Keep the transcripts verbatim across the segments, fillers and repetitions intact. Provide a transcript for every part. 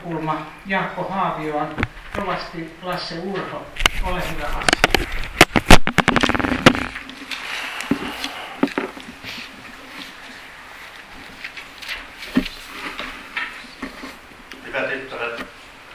näkökulma Jaakko Haavioon. Rovasti Lasse Urho, ole hyvä Lasse. Hyvät ystävät,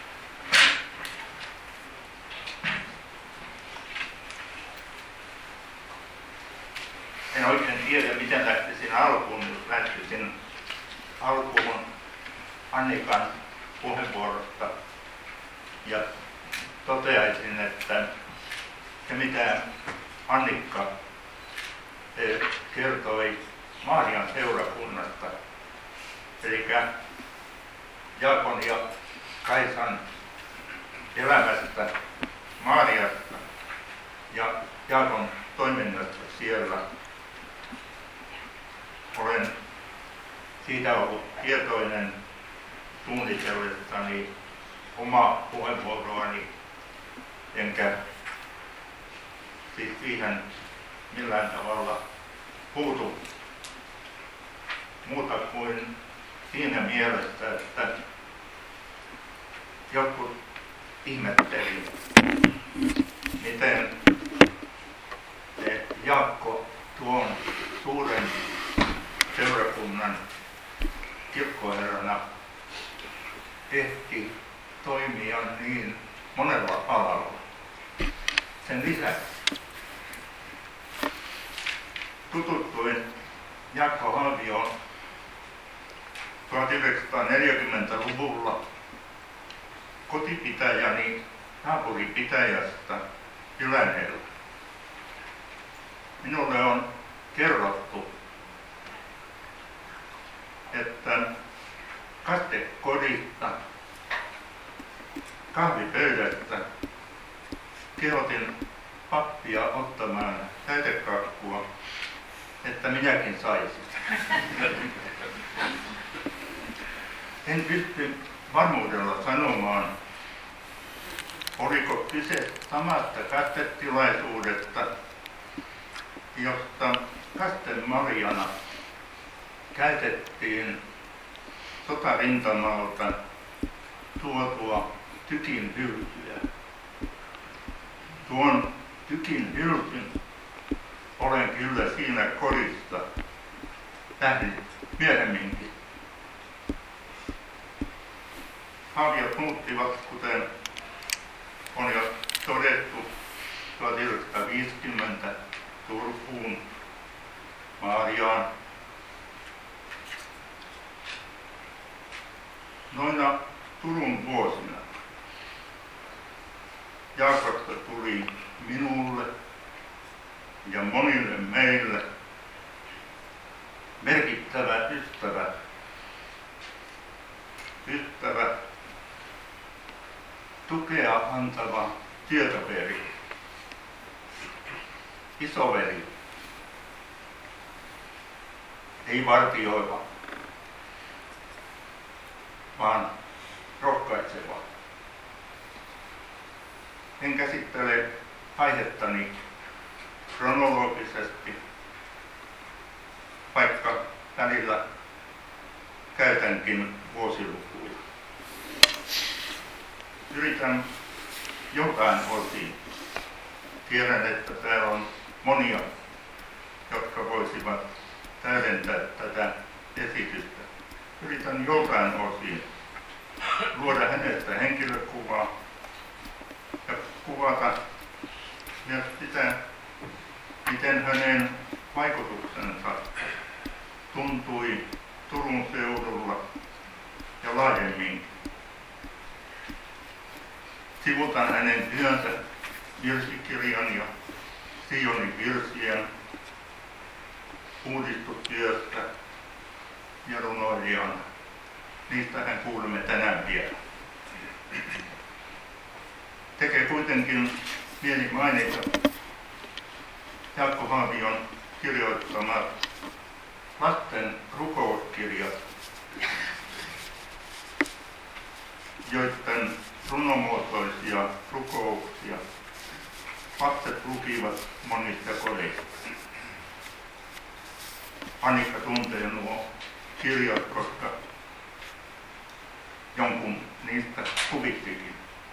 en oikein tiedä, miten lähtisin alkuun, jos lähtisin alkuun Annikan puheenvuorosta ja toteaisin, että se mitä Annikka kertoi Maarian seurakunnasta, eli Jaakon ja Kaisan elämästä Maariasta ja Jaakon toiminnasta siellä. Olen siitä ollut tietoinen suunnitellessani omaa puheenvuoroani, enkä siis siihen millään tavalla puutu muuta kuin siinä mielessä, että jotkut ihmetteli, miten Jaakko tuon suuren seurakunnan kirkkoherrana ehti toimia niin monella alalla. Sen lisäksi tutustuin Jaakko Haavioon tuhatyhdeksänsataaneljäkymmentäluvulla kotipitäjäni naapuripitäjästä Ylänellä. Minulle on kerrottu, että kastekodista kahvipöydästä kehotin pappia ottamaan täytekakkua, että minäkin saisin. En pysty varmuudella sanomaan, oliko kyse samasta kastetilaisuudesta, josta kastemarjana käytettiin sotarintamalta tuotua tykin hylkyä. Tuon tykin hylkyn olen kyllä siinä kodissa nähnyt myöhemminkin. Haaviot muuttivat, kuten on jo todettu, tuhatyhdeksänsataaviisikymmentä Turkuun, Maariaan. Noina Turun vuosina Jaakosta tuli minulle ja monille meille merkittävä ystävä, ystävä, tukea antava työtoveri, isoveri, ei vartioiva, vaan rohkaiseva. En käsittele aihettani kronologisesti, vaikka välillä käytänkin vuosilukuja. Yritän jotain osin. Tiedän, että täällä on monia, jotka voisivat täydentää tätä esitystä. Yritän jotain osin luoda hänestä henkilökuvaa ja kuvata myös sitä, miten hänen vaikutuksensa tuntui Turun seudulla ja laajemmin. Sivutan hänen työnsä virsikirjan ja Sionin virsien uudistustyöstä ja runoilijana. Niistä hän kuulemme tänään vielä. Tekee kuitenkin mieli mainita Jaakko Haavion kirjoittamat lasten rukouskirjat, joiden runomuotoisia rukouksia lapset lukivat monista kodeista. Annikka tuntee nuo kirjat, koska jonkun niistä huvittikin.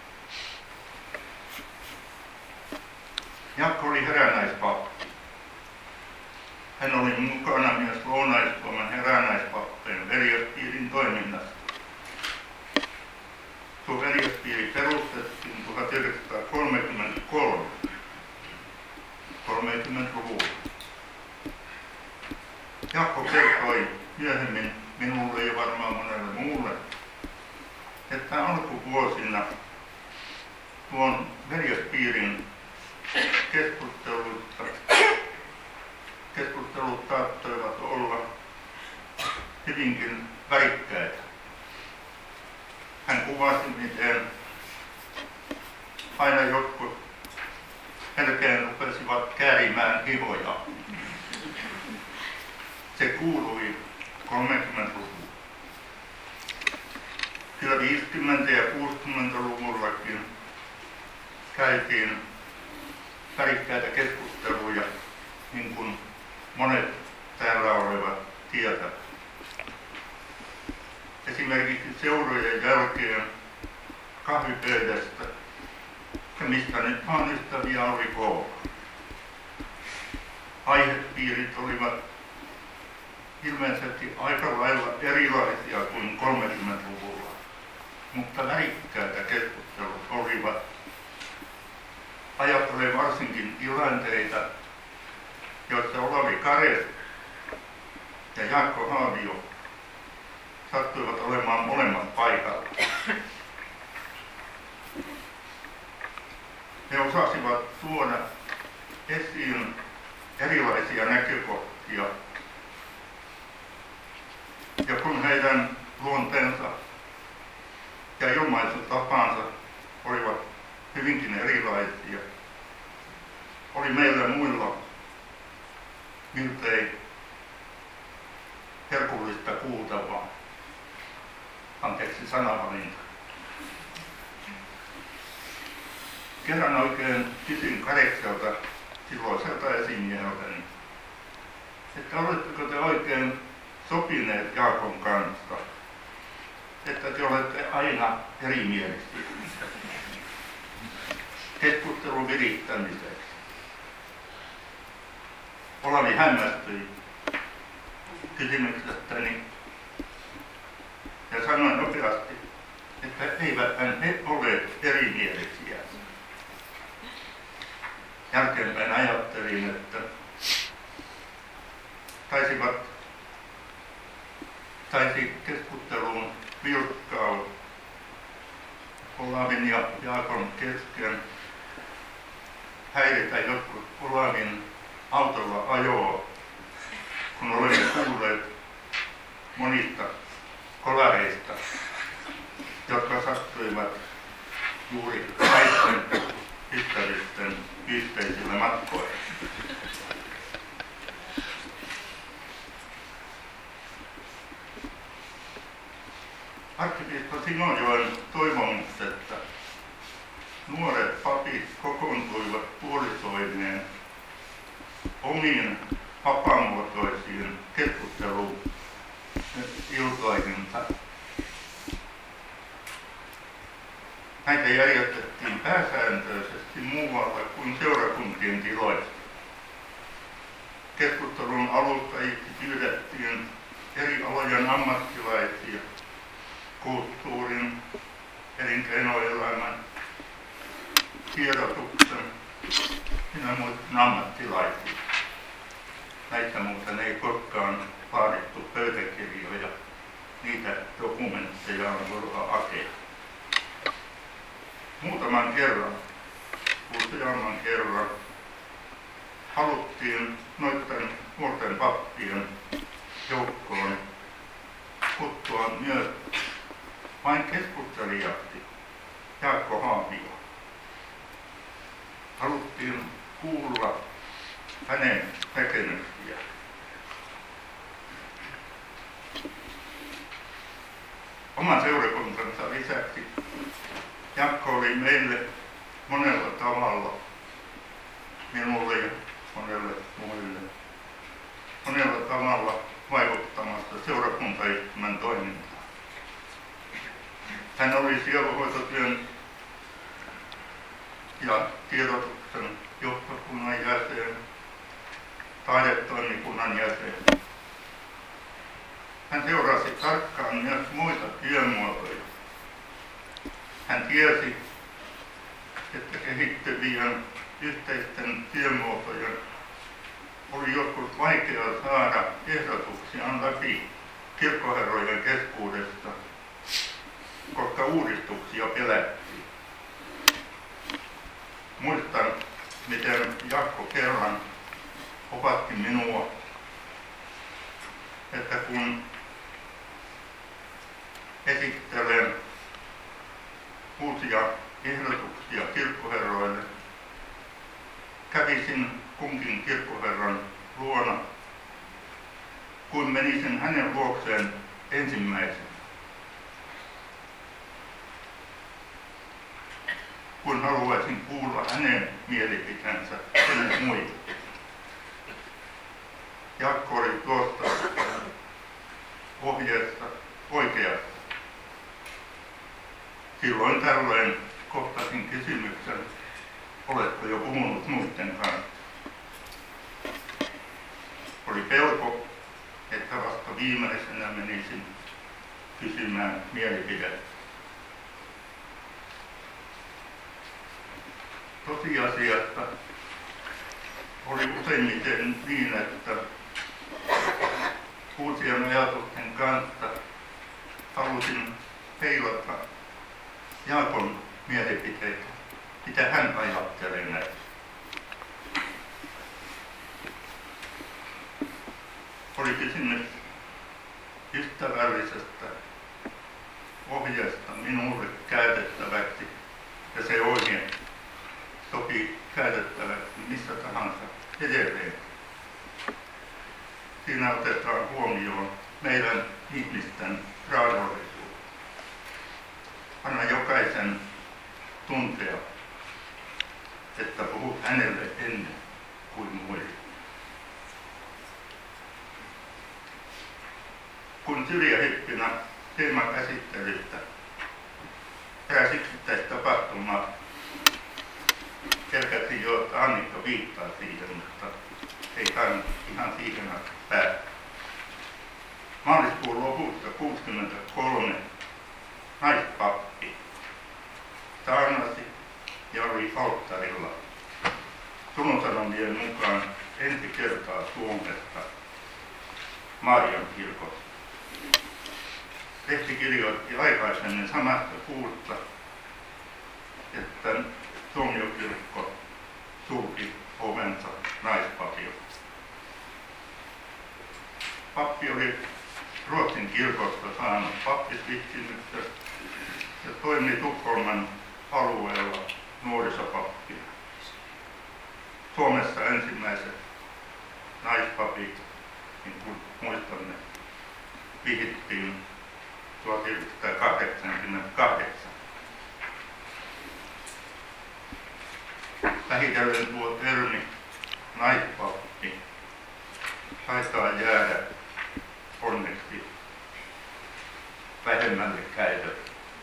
Jaakko oli herännäispappi. Hän oli mukana myös Lounais-Suomen herännäispappien veljespiirin toiminnassa. Tuo veljespiiri perustettiin tuhatyhdeksänsataakolmekymmentäkolme kolmekymmentäluvulla. Jaakko kertoi myöhemmin minulle ja varmaan monelle muulle, että alkuvuosina tuon veljespiirin keskusteluista keskustelut saattoivat olla hyvinkin värikkäitä. Hän kuvasi, miten aina jotkut melkein rupesivat käärimään hihoja. Se kuului kolmekymmentäluvulla. Kyllä viisikymmentä- ja kuusikymmentäluvullakin käytiin värikkäitä keskusteluja, niin kuin monet täällä olevat tietävät. Esimerkiksi seurojen jälkeen kahvipöydästä, ja mistä nyt maan ystäviä oli koulu. Aihepiirit olivat ilmeisesti aika lailla erilaisia kuin kolmekymmentäluvulla, mutta värikkäitä keskustelut olivat. Ajattelen varsinkin tilanteita, joissa Olavi Kare ja Jaakko Haavio sattuivat olemaan molemmat paikalla. He osasivat tuoda esiin erilaisia näkökohtia, ja kun heidän luonteensa ja ilmaisutapansa olivat hyvinkin erilaisia, oli meillä muilla miltei herkullista kuultavaa. Anteeksi sanavalinta. Kerran oikein kysyin Karekselta, silloiselta esimieheltäni, että oletteko te oikein sopineet Jaakon kanssa, että te olette aina erimielisiä keskustelun virittämiseksi. Olavi hämmästyi kysymyksestäni ja sanoi nopeasti, että eiväthän he ole erimielisiä. Jälkeenpäin ajattelin, että taisivat, taisi keskusteluun vilkkaus Olavin ja Jaakon kesken häiritä jotkut Olavin autolla ajoa, kun olemme kuulleet monista kolareista, jotka sattuivat juuri näiden ystävisten yhteisillä matkoilla. Arkkipiispa Simojoen toivomuksesta nuoret papit kokoontuivat puolisoineen omiin vapaamuotoisiin keskusteluiltoihinsa. Näitä järjestettiin pääsääntöisesti muualla kuin seurakuntien tiloissa. Keskustelun alustajiksi pyydettiin eri alojen ammattilaisia, kulttuurin, elinkeinoelämän, tiedotuksen ja muiden ammattilaisia. Näitä muuten ei koskaan laadittu pöytäkirjoja, niitä dokumentteja on voidaan hakea. Muutaman kerran, useamman kerran, haluttiin noiden nuorten pappien joukkoon kutsua myös vain keskustelijaksi Jaakko Haavio. Haluttiin kuulla hänen näkemyksiä. Oman seurakuntansa lisäksi Jaakko oli meille monella tavalla, minulle ja monelle muille, monella tavalla vaikuttamassa seurakuntayhtymän toimintaan. Hän oli sielunhoitotyön ja tiedotuksen johtokunnan jäsen, taidetoimikunnan jäsen. Hän seurasi tarkkaan myös muita työmuotoja. Hän tiesi, että kehittyvien yhteisten työmuotojen oli joskus vaikea saada ehdotuksiaan läpi kirkkoherrojen keskuudesta, koska uudistuksia pelättiin. Muistan, miten Jaakko kerran opatti minua, että kun esittelen uusia ehdotuksia kirkkoherroille, kävisin kunkin kirkkoherran luona, kun menisin hänen luokseen ensimmäisenä. Kun haluaisin kuulla hänen mielipiteensä ennen muita. Jaakko oli tuosta ohjeesta oikeassa. Silloin tällöin kohtasin kysymyksen, oletko jo puhunut muiden kanssa. Oli pelko, että vasta viimeisenä menisin kysymään mielipidettä. Tosiasiassa oli useimmiten niin, että uusien ajatusten kanssa halusin peilata Jaakon mielipiteitä, mitä hän ajattelee näistä. Oli kysymys ystävällisestä ohjeesta minulle käytettäväksi, ja se ohje sopi käytettäväksi missä tahansa edelleen. Siinä otetaan huomioon meidän ihmisten raadollisuus. Anna jokaisen tuntea, että puhut hänelle ennen kuin muille. Kun Syrjähippinä teemakäsittelystä eräs yksittäistapahtumaa, kerkäsin jo, että Annikka viittaa siihen, mutta ei tainnut ihan siihen asti päästä. Maaliskuun lopussa kuusikymmentäkolme naispappi saarnasi ja oli alttarilla Tunnusanomien mukaan ensi kertaa Suomesta Marian kirkossa. Lehti kirjoitti aikaisemmin samasta kuusta, että tuomiokirkko sulki ovensa naispapille. Pappi oli Ruotsin kirkosta saanut pappisvitsimyksen ja toimi Tukholman alueella nuorisopappina. Suomessa ensimmäiset naispapit, niin kuin muistamme, vihittiin tuhatyhdeksänsataakahdeksankymmentäkahdeksan. Vähitellen tuo termi naispappi taitaa jäädä onneksi vähemmälle käytölle.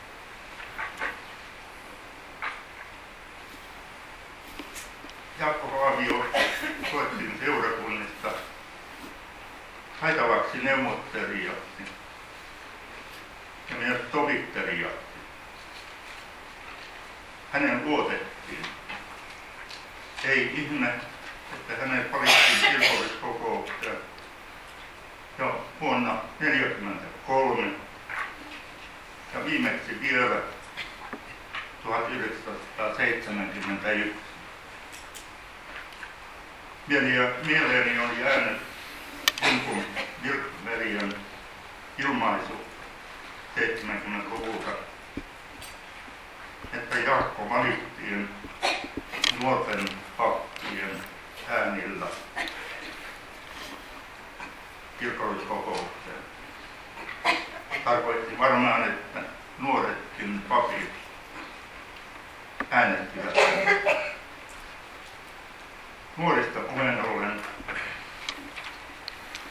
Jaakko Haavio Ruotsin seurakunnista taitavaksi neuvottelijaksi ja myös sovittelijaksi. Hänen luotettiin. Ei ihme, että hänet valittiin kirkolliskokoukseen jo vuonna tuhatyhdeksänsataaneljäkymmentäkolme ja viimeksi vielä tuhatyhdeksänsataaseitsemänkymmentäyksi. Mieleeni on jäänyt Tunkun Virkveljen ilmaisu seitsemänkymmentäluvulta, että Jaakko valittiin nuorten pappien äänillä kirkolliskokoukseen. Tarkoitti varmaan, että nuoretkin papit äänettivät. Nuorista puheen ollen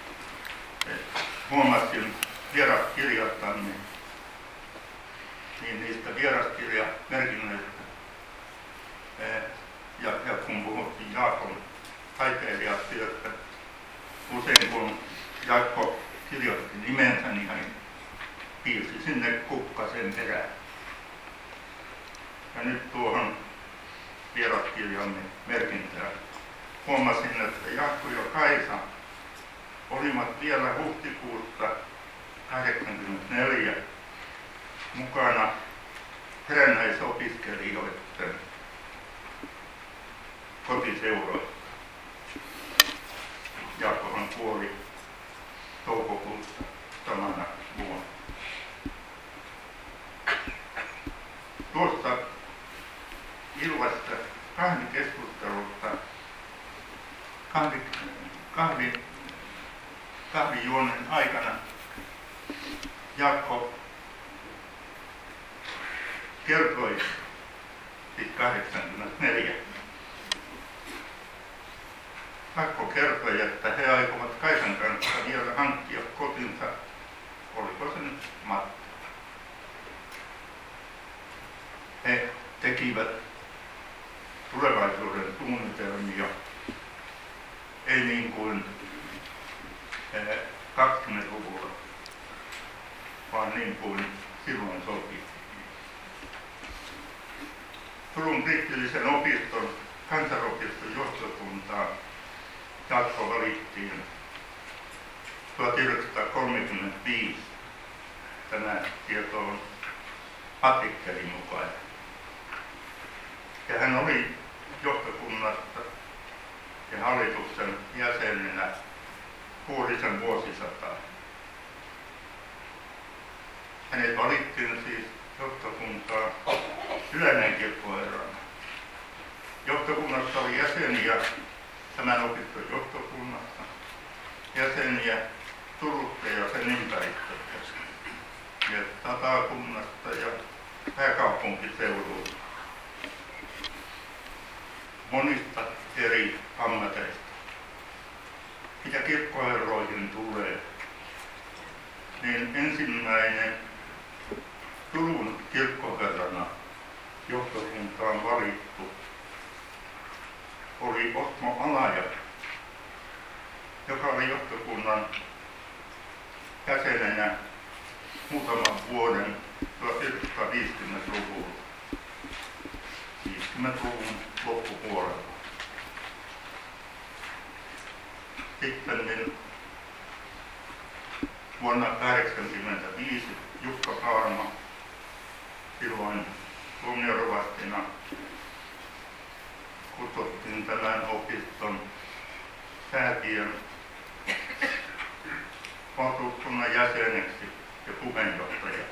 huomasin vierat kirjastamme, niin vieraskirjamerkinnöistä. Ja, ja kun puhuttiin Jaakon taiteilijatyöstä, usein kun Jaakko kirjoitti nimensä, niin hän piirsi sinne kukkasen perään. Ja nyt tuohon vieraskirjamme merkintään huomasin, että Jaakko ja Kaisa olivat vielä huhtikuussa kahdeksankymmentäneljä mukana herännäisopiskelijoiden kotiseuroista. Jaakkohan kuoli toukokuussa samana vuonna. Tuosta illasta kahvikeskustelusta kahvi, kahvi, kahvijuonnin aikana Jaakko kertoi, siis kahdeksankymmentäneljä. Jaakko kertoi, että he aikovat Kaisan kanssa vielä hankkia kotinsa, oliko se nyt Matti. He tekivät tulevaisuuden suunnitelmia, ei niin kuin kaksikymmentäluvulla, vaan niin kuin silloin sopi. Turun kristillisen opiston kansanopiston johtokuntaa Jaakko valittiin tuhatyhdeksänsataakolmekymmentäviisi. Tämä tieto on artikkelin mukainen. Ja hän oli johtokunnasta ja hallituksen jäsenenä puolisen vuosisataa. Hänet valittiin siis johtokuntaa yleinen kirkkoherrana. Johtokunnassa oli jäseniä tämän opiston johtokunnassa, jäseniä Turusta ja sen ympäristöstä, ja Satakunnasta ja pääkaupunkiseudulta. Monista eri ammateista. Mitä kirkkoherroihin tulee, niin ensimmäinen Turun kirkkoherrana johtokuntaan valittu oli Osmo Alaja, joka oli johtokunnan jäsenenä muutaman vuoden tuhatyhdeksänsataaviisikymmentäluvulla, viisikymmentäluvun loppupuolella. Sitten niin vuonna tuhatyhdeksänsataakahdeksankymmentäviisi Jukka Paarma, silloin tuomiorovastina, kutsuttiin tämän opiston säätiön valtuuskunnan jäseneksi ja puheenjohtaja.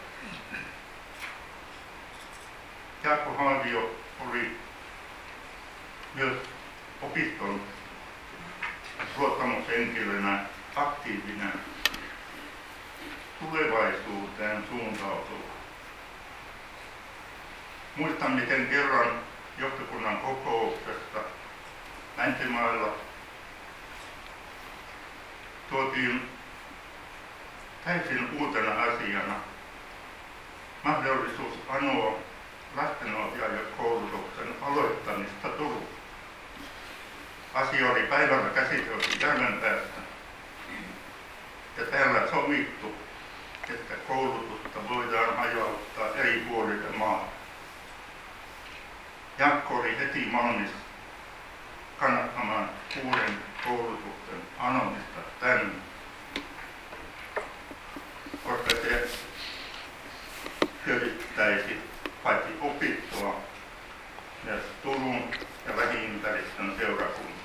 Jaakko Haavio oli myös opiston luottamushenkilönä aktiivinen, tulevaisuuteen suuntautuva. Muistan, miten kerran johtokunnan kokouksesta Länsimailla tuotiin täysin uutena asiana mahdollisuus anoa lastenohjaajakoulutuksen aloittamista Turussa. Asia oli päivällä käsitelty Järvenpäässä ja täällä sovittu, että koulutusta voidaan hajauttaa eri puolille maata. Jaakko oli heti valmis kannattamaan uuden koulutuksen anomista tänne, koska se hyödyttäisi paitsi opittua myös Turun ja lähiympäristön seurakuntia.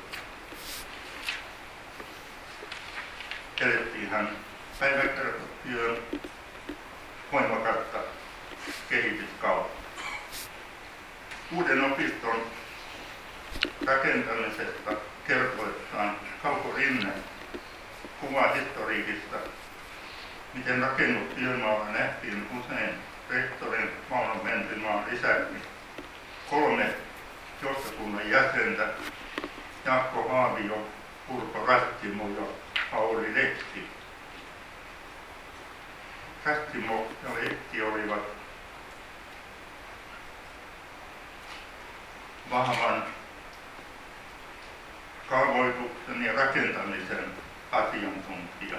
Edettiinhän päiväkertotyön voimakasta kehityskautta. Uuden opiston rakentamisesta kertoessaan Kauko Rinne kuvaa historiikista, miten rakennustyömaalla nähtiin usein rehtorin Mauno Mäntymaan lisäksi kolme johtokunnan jäsentä, Jaakko Haavio, Urpo Rastimo ja Pauli Lehti. Rastimo ja Lehti olivat vahvan kaavoituksen ja rakentamisen asiantuntija.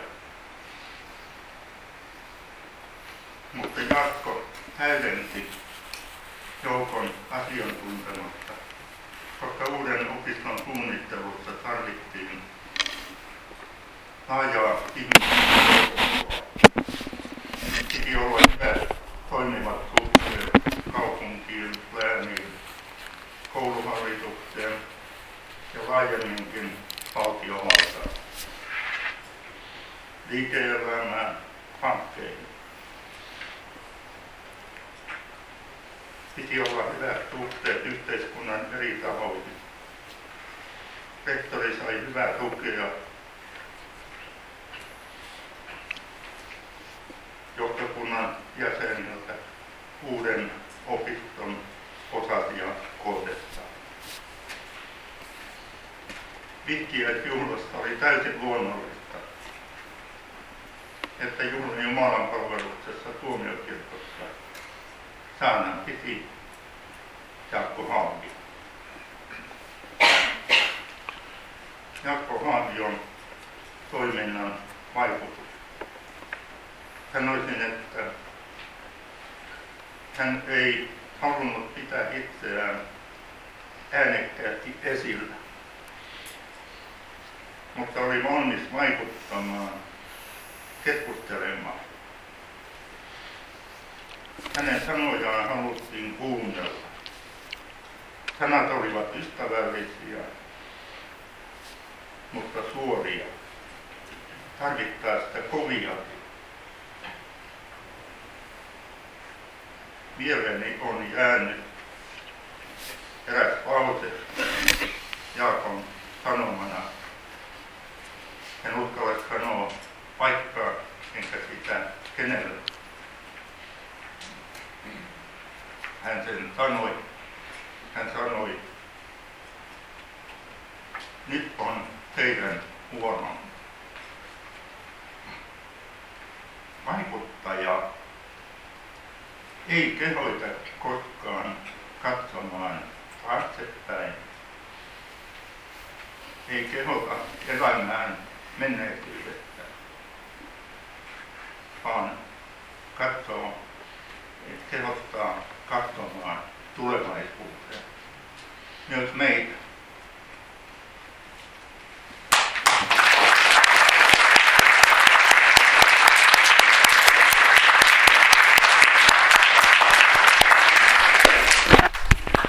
Mutta Jarkko täydensi joukon asiantuntemusta, koska uuden opiston suunnittelussa tarvittiin laajaa ihmisjoukkoa. Piti olla hyvät toimivat suhteet kaupunkiin, lääniin, kouluhallitukseen ja laajemminkin valtiovaltaan, liike-elämään, pankkeihin. Piti olla hyvät suhteet yhteiskunnan eri tahoihin. Rehtori sai hyvää tukea johtokunnan jäseniltä uuden opiston osasia kohdessaan. Vihkiäisjuhlassa oli täysin luonnollista, että juhlan Jumalan palveluksessa tuomiokirkossa saanan piti Jarkko Haavi. Jarkko Haavion toiminnan vaikutus. Sanoisin, että hän ei halunnut pitää itseään äänekkäästi esillä, mutta oli valmis vaikuttamaan, keskustelemaan. Hänen sanojaan haluttiin kuunnella. Sanat olivat ystävällisiä, mutta suoria. Tarvittaessa koviakin. Mieleeni on jäänyt eräs lause Jaakon sanomana. En uskalla sanoa paikkaa enkä sitä kenelle. Hän sen sanoi. Hän sanoi, nyt on teidän huono. Vaikuttaja ei kehoita koskaan katsomaan taaksepäin. Ei kehota elämään menneisyydestä, vaan katsoo, kehottaa katsomaan tulevaisuuteen. Myös meitä.